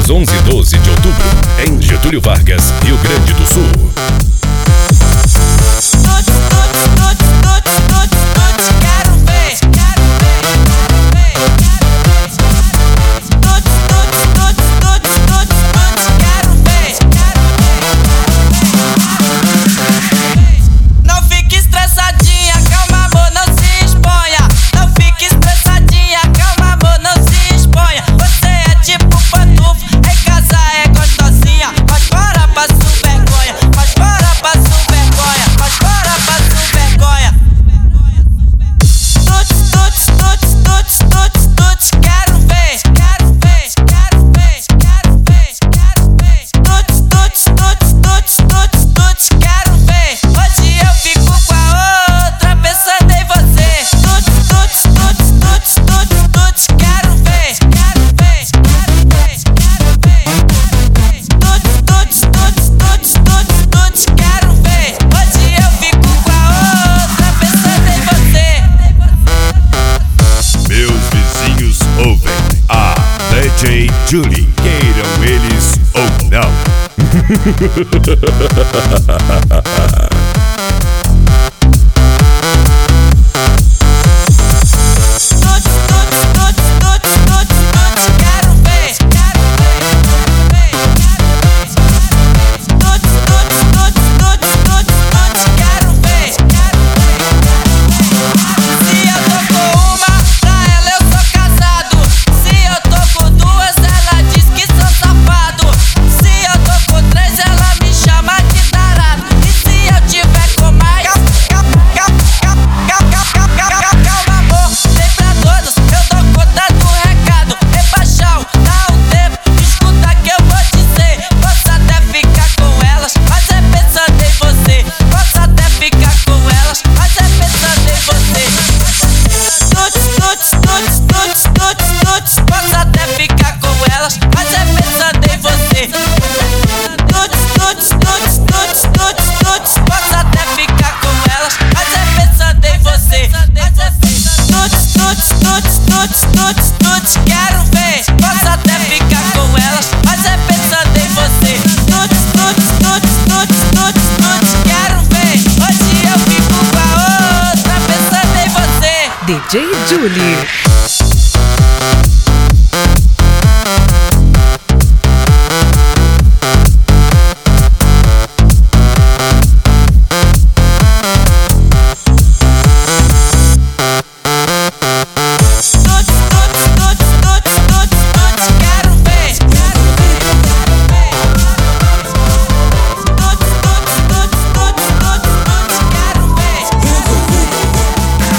dias 11 e 12 de outubro, em Getúlio Vargas, Rio Grande do Sul. DJ Julie, queiram eles ou não. Quero ver, posso até ficar com elas, mas é pensando em você. Quero ver, hoje eu fico com a outra pensando em você. DJ Julie.